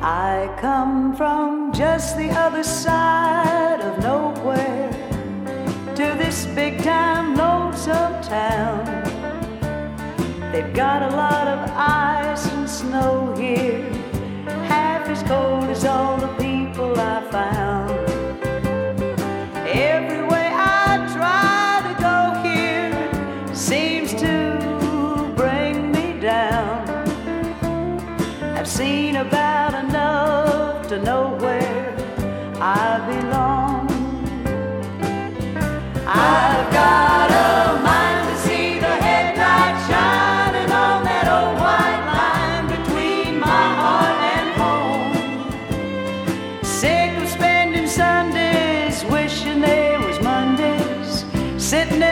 I come from just the other side of nowhere to this big-time lonesome town. They've got a lot of ice and snow here, half as cold as all the people I found. Every way I try to go here seems to bring me down. I've seen about